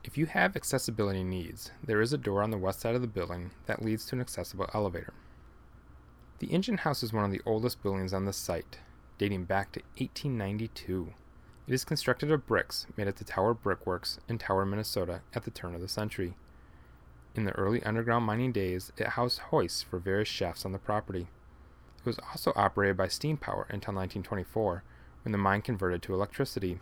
If you have accessibility needs, there is a door on the west side of the building that leads to an accessible elevator. The engine house is one of the oldest buildings on the site, dating back to 1892. It is constructed of bricks made at the Tower Brickworks in Tower, Minnesota at the turn of the century. In the early underground mining days, it housed hoists for various shafts on the property. It was also operated by steam power until 1924, when the mine converted to electricity.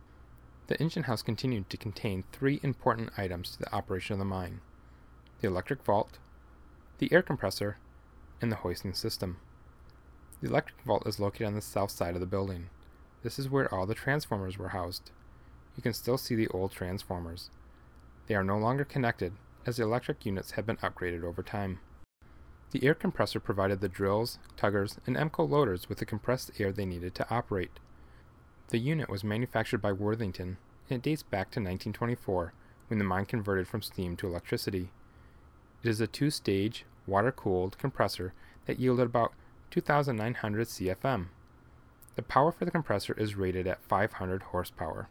The engine house continued to contain three important items to the operation of the mine: the electric vault, the air compressor, and the hoisting system. The electric vault is located on the south side of the building. This is where all the transformers were housed. You can still see the old transformers. They are no longer connected, as the electric units have been upgraded over time. The air compressor provided the drills, tuggers, and EMCO loaders with the compressed air they needed to operate. The unit was manufactured by Worthington, and it dates back to 1924, when the mine converted from steam to electricity. It is a two-stage, water-cooled compressor that yielded about 2,900 CFM. The power for the compressor is rated at 500 horsepower.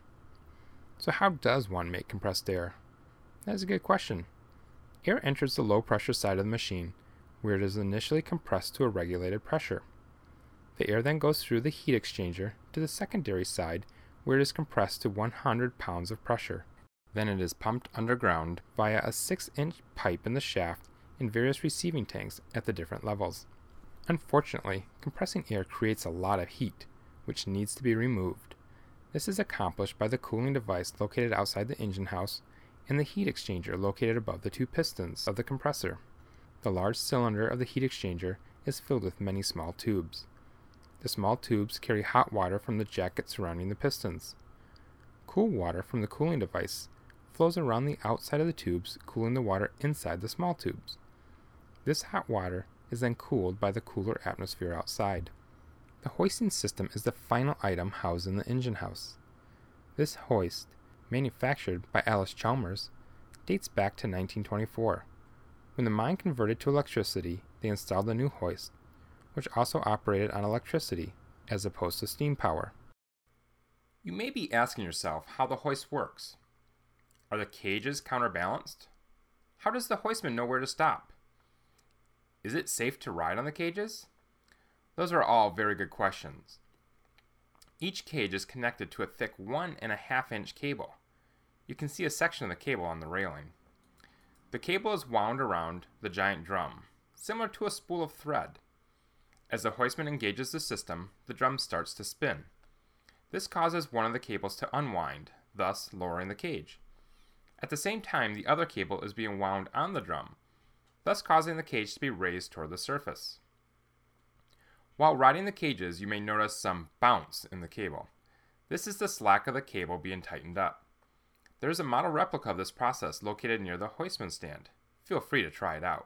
So how does one make compressed air? That is a good question. Air enters the low-pressure side of the machine, where it is initially compressed to a regulated pressure. The air then goes through the heat exchanger to the secondary side, where it is compressed to 100 pounds of pressure. Then it is pumped underground via a 6-inch pipe in the shaft and various receiving tanks at the different levels. Unfortunately, compressing air creates a lot of heat, which needs to be removed. This is accomplished by the cooling device located outside the engine house and the heat exchanger located above the two pistons of the compressor. The large cylinder of the heat exchanger is filled with many small tubes. The small tubes carry hot water from the jacket surrounding the pistons. Cool water from the cooling device flows around the outside of the tubes, cooling the water inside the small tubes. This hot water is then cooled by the cooler atmosphere outside. The hoisting system is the final item housed in the engine house. This hoist, manufactured by Alice Chalmers, dates back to 1924. When the mine converted to electricity, they installed a new hoist, which also operated on electricity, as opposed to steam power. You may be asking yourself how the hoist works. Are the cages counterbalanced? How does the hoistman know where to stop? Is it safe to ride on the cages? Those are all very good questions. Each cage is connected to a thick 1.5-inch cable. You can see a section of the cable on the railing. The cable is wound around the giant drum, similar to a spool of thread. As the hoistman engages the system, the drum starts to spin. This causes one of the cables to unwind, thus lowering the cage. At the same time, the other cable is being wound on the drum, thus causing the cage to be raised toward the surface. While riding the cages, you may notice some bounce in the cable. This is the slack of the cable being tightened up. There is a model replica of this process located near the hoistman stand. Feel free to try it out.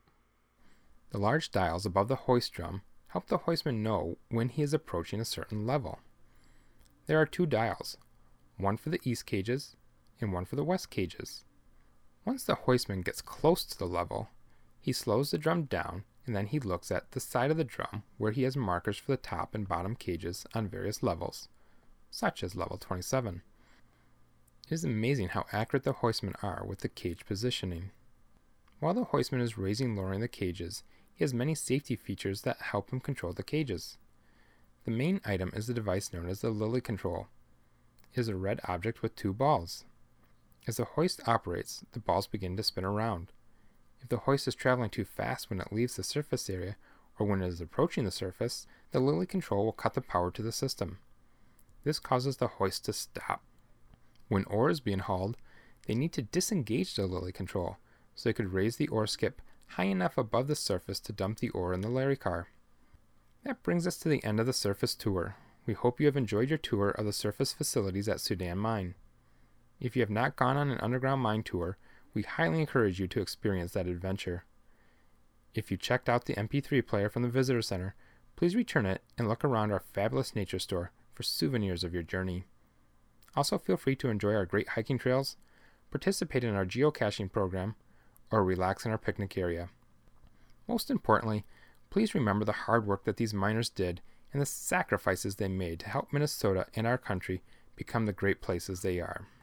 The large dials above the hoist drum help the hoistman know when he is approaching a certain level. There are two dials, one for the east cages and one for the west cages. Once the hoistman gets close to the level, he slows the drum down, and then he looks at the side of the drum where he has markers for the top and bottom cages on various levels, such as level 27. It is amazing how accurate the hoistmen are with the cage positioning. While the hoistman is raising and lowering the cages, he has many safety features that help him control the cages. The main item is the device known as the Lily Control. It is a red object with two balls. As the hoist operates, the balls begin to spin around. If the hoist is traveling too fast when it leaves the surface area, or when it is approaching the surface, the Lily Control will cut the power to the system. This causes the hoist to stop. When ore is being hauled, they need to disengage the Lily Control, so they could raise the ore skip high enough above the surface to dump the ore in the Larry car. That brings us to the end of the surface tour. We hope you have enjoyed your tour of the surface facilities at Sudan Mine. If you have not gone on an underground mine tour, we highly encourage you to experience that adventure. If you checked out the MP3 player from the Visitor Center, please return it and look around our fabulous nature store for souvenirs of your journey. Also, feel free to enjoy our great hiking trails, participate in our geocaching program, or relax in our picnic area. Most importantly, please remember the hard work that these miners did and the sacrifices they made to help Minnesota and our country become the great places they are.